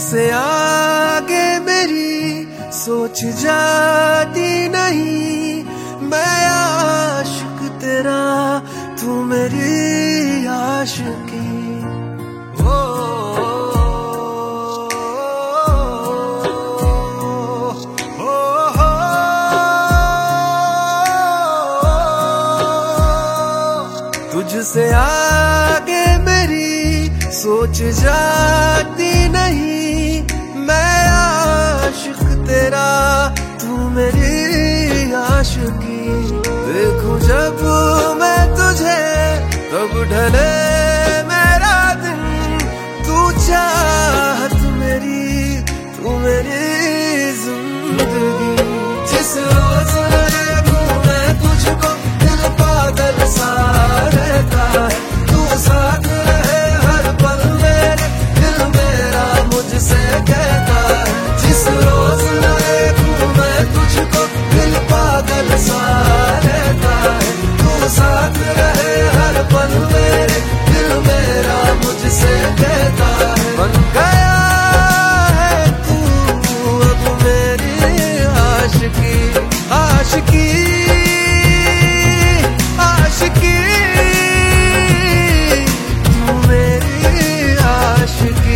तुझसे आगे मेरी सोच जाती नहीं। मैं आशिक तेरा, तू मेरी आशिकी। तुझसे आगे मेरी सोच जाती नहीं। मैं आशिक तेरा, तू मेरी आशिकी। देखूं जब मैं तुझे तब ढले मेरा दिन। तू चाहत मेरी, तू मेरी जिंदगी। जिस रोज देखूं मैं तुझको दिल पागल सा रहता है। तू साथ रहे हर पल मेरे, दिल मेरा मुझसे कहता है। जिस रोज देखूं मैं तुझको दिल पागल सा रहता है। तू साथ रहे हर पल मेरे, दिल मेरा मुझसे कहता है। बन गया है तू अब मेरी आशिकी, आशिकी, आशिकी। तू मेरी आशिकी।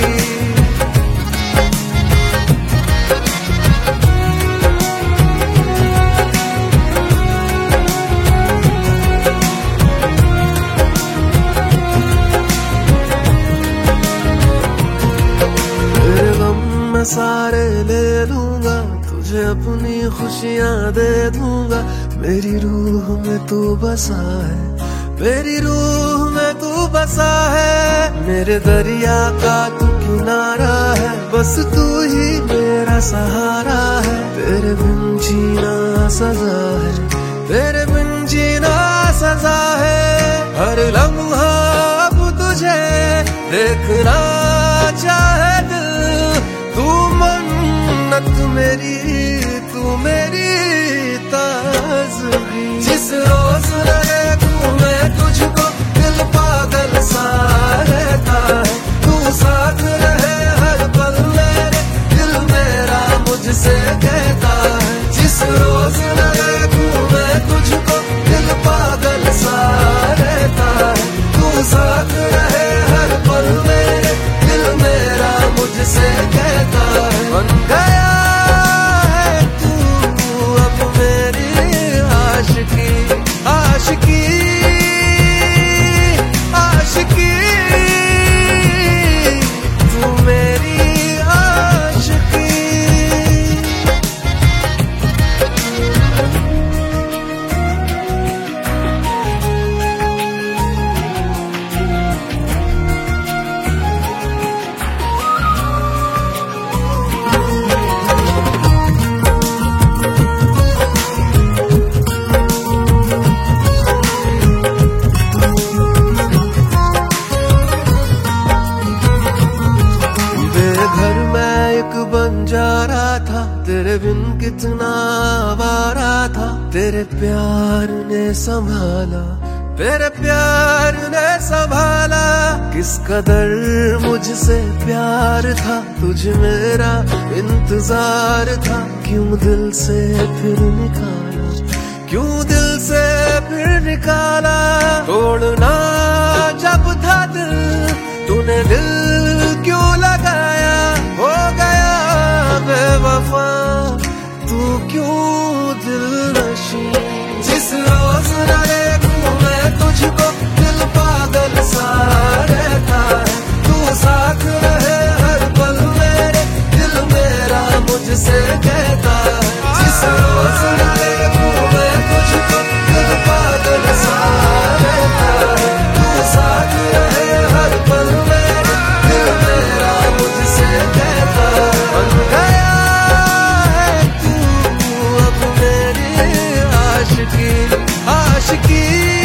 सारे ले लूंगा, तुझे अपनी खुशियां दे दूंगा। मेरी रूह में तू बसा है, मेरी रूह में तू बसा है। मेरे दरिया का तू किनारा है, बस तू ही मेरा सहारा है। तेरे बिन जीना सजा है, तेरे बिन जीना सजा है। हर लम्हा अब तुझे देखना चाहे दिल। तू मन्नत मेरी, तू मेरी ताज़गी। जिस रोज देखूं मैं तुझको दिल पागल सा रहता है। तू साथ रहे हर पल मेरे, दिल मेरा मुझसे कहता है। जिस रोज देखूं मैं तुझको दिल पागल सा रहता है। तू साथ रहे हर पल मेरे, दिल मेरा मुझसे कहता है। बन गया है तू अब मेरी आशिकी, आशिकी, आशिकी। तू मेरी आशिकी। बंजारा था, तेरे बिन कितना आवारा था। तेरे प्यार ने संभाला, तेरे प्यार ने संभाला। किस कदर मुझसे प्यार था, तुझ मेरा इंतजार था। क्यों दिल से फिर निकाला, क्यों दिल से फिर निकाला। तोड़ना जब था दिल, तूने दिल क्यों लगाया। हो गया बेवफा तू क्यों दिल नशी। जिस रोज देखूं मैं तुझको दिल पागल सा रहता है। तू साथ रहे हर पल मेरे, दिल मेरा मुझसे कहता है। जिस रोज देखूं मैं तुझको दिल पागल सा रहता है। तू साथ रहे हर पल मेरे, दिल मेरा मुझसे कहता है। बन गया है तू अब मेरी आशिकी, आशिकी।